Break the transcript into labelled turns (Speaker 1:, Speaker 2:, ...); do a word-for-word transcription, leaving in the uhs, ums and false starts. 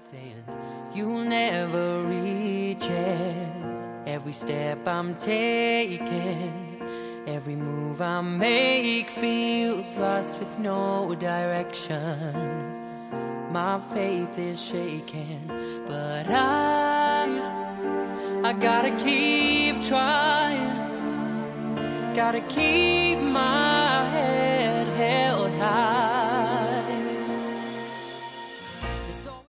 Speaker 1: saying you'll never reach it. Every step I'm taking, every move I make feels lost with no direction. My faith is shaking, but I, I gotta keep trying, gotta keep my head